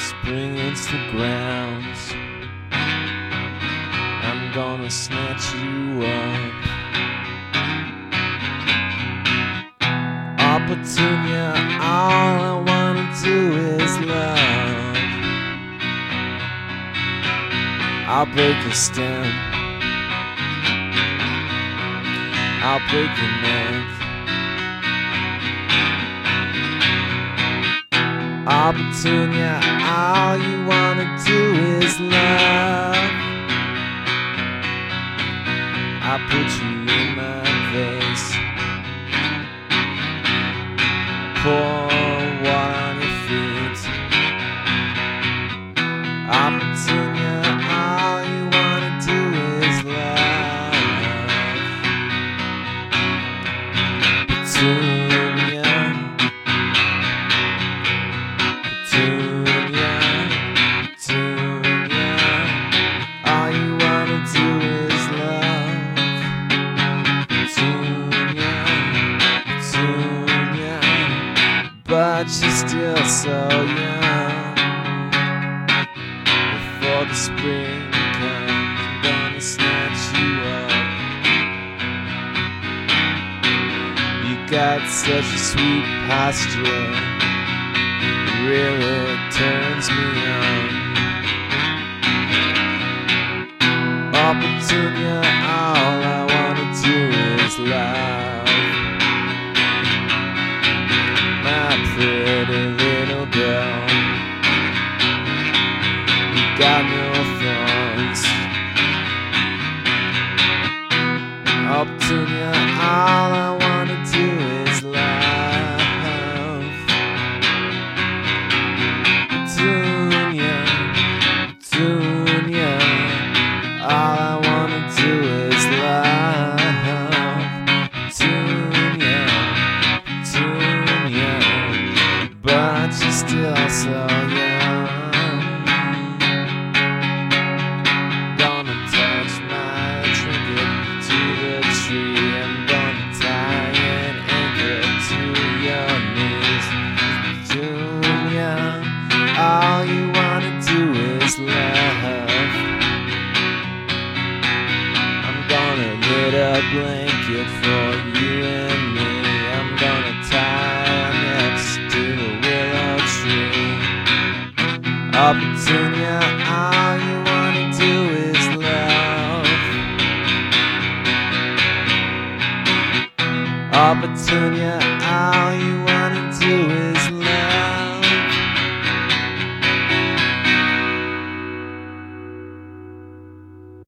spring hits the ground, I'm gonna snatch you up. Opportunia, all I wanna do is love. I'll break your stem, I'll break your neck. Opportunia, all you wanna do is love. I put you in my vase, pour water on your feet. Opportunia, all you wanna do is love. Petunia, Petunia, Petunia, all you wanna do is love. Petunia, Petunia, but you're still so young. Before the spring comes, I'm gonna snatch you up. You got such a sweet posture, it really turns me on. Opportunia, all I wanna do is love. My pretty little girl, you got no thorns. Opportunia, all I wanna do is love. Petunia, Petunia, all I wanna do is love. Petunia, Petunia, but you're still so young. Gonna touch my trinket to the tree. I'm gonna tie an anchor to your knees. Petunia, all you wanna do is love. I'm gonna knit a blanket for you and me. I'm gonna tie next to the willow tree. Opportunia, all you wanna do is love. Opportunia, all